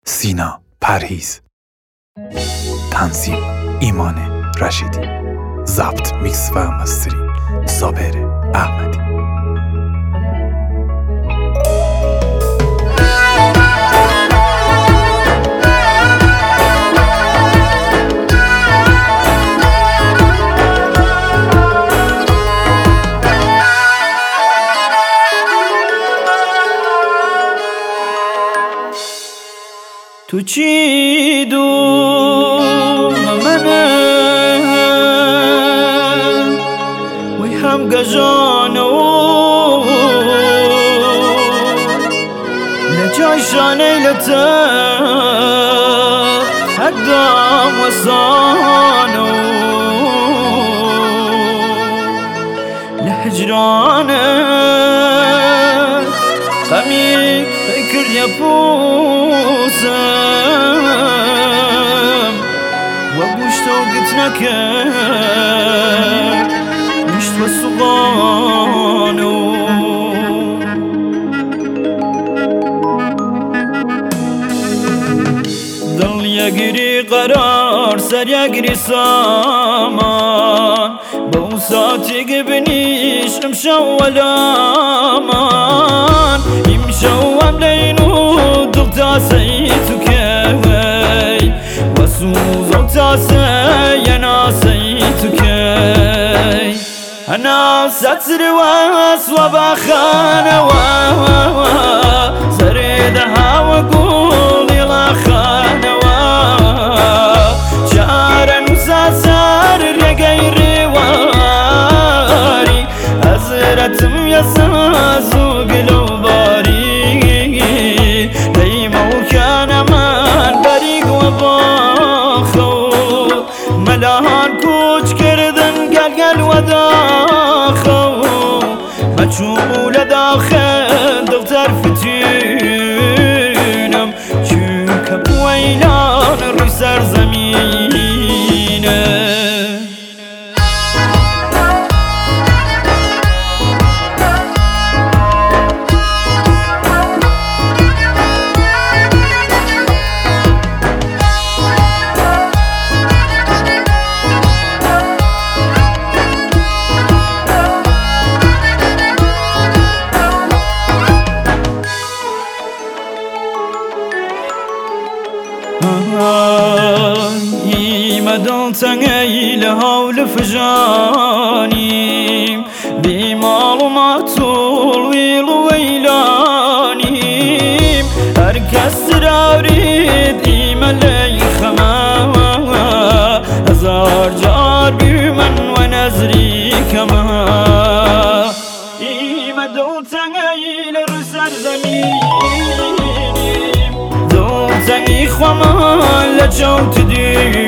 سینا پرهیز، تنظیم ایمان رشیدی، ضبط میکس و مستری صابر احمدی. تو چی دوم منه وی هم گجانو لجای شانه لتا حدام وصانو لهجرانه قميك فكر يا بوسم وابوش توقت نكر مشت والصغانو ضل يقري قرار سر يقري سامان بوساتي قبنيش مشول امان يمشوم لينو دغتا سيتكي وسوزو تاسي انا سيتكي انا ستر واسوا بخانوا زريدها وقول يلا خانوا شعر مساسر لغير واري أزرتم يسازو قلوباري دايما وكان من بريق وباخو ملاهان كوش كردن قلقل وداخو مجهول داخل دغتر فتينم چونك بويلان روي سر زمينه مدن تنگی لهول فجانیم بیمال و مقتول ویل و ویلانیم هر کس راورید ایمالی خما هزار جار بیمن و نظری کما مدن تنگی لرسر زمینیم دون تنگی خوامان لجوت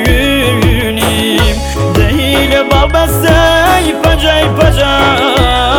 دونیم دهیل بابا سای پجای